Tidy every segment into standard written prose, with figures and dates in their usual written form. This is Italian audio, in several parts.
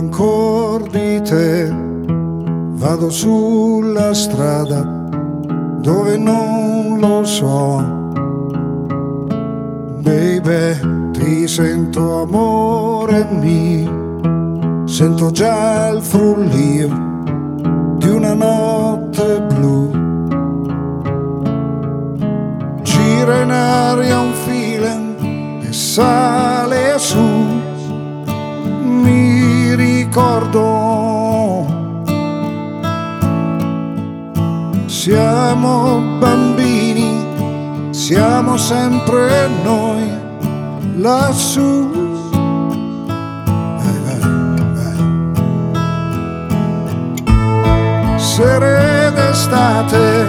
ancora di te. Vado sulla strada dove non lo so. Baby, ti sento amore mio, sento già il frullio di una notte blu. Gira in aria un feeling e sale su. Mi ricordo, siamo bambini, siamo sempre noi lassù. Vai, vai, vai. Sere d'estate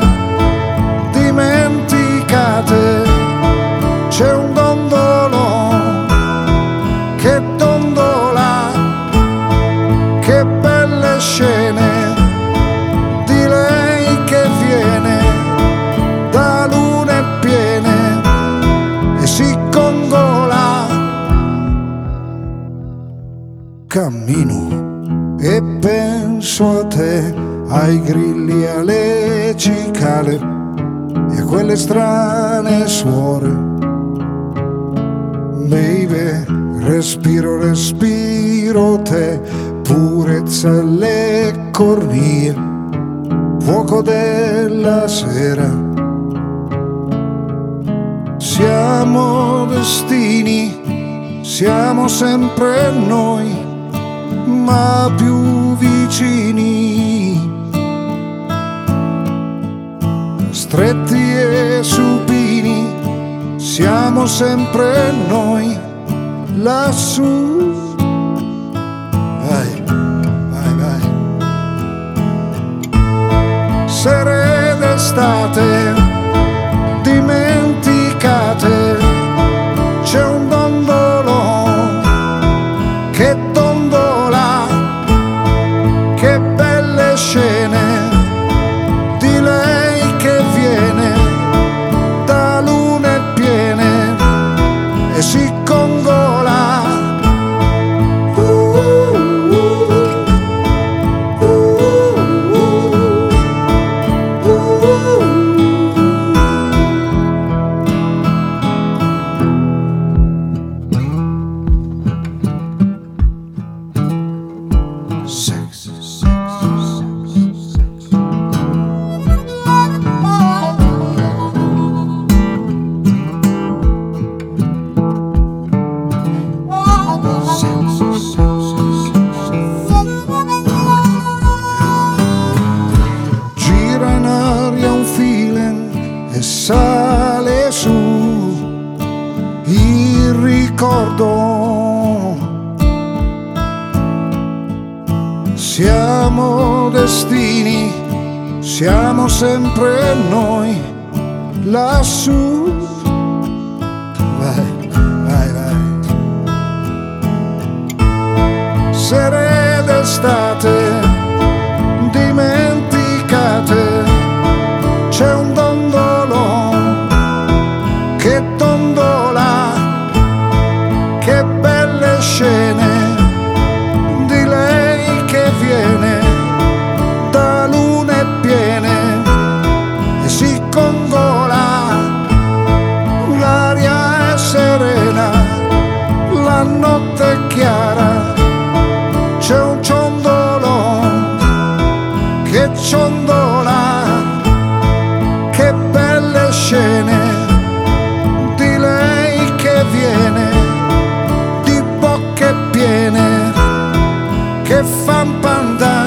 dimenticate, c'è un dondolo che dondola, che belle scene di lei che viene da lune piene e si congola. Cammino e penso a te, ai grilli, alle cicale e a quelle strane suore. Baby, respiro, respiro te, purezza alle cornie, fuoco della sera. Siamo destini, siamo sempre noi, ma più vicini, stretti e supini, siamo sempre noi lassù. Vai, vai, vai. Sere d'estate dimenticate, c'è un dondolo che dondola, che belle scene di lei che viene da lune piene e si congola. Sex, sex, sex, sex. Gira in aria un feeling e sale su il ricordo. Siamo destini, siamo sempre noi lassù. Vai, vai, vai. Sere d'estate dimenticate, c'è un dondolo che dondola, che belle scene di lei che viene da lune piene e si congola. L'aria è serena, la notte è chiara, c'è un ciondolo che ciondola, che belle scene di lei che viene di bocche piene che fan pandà.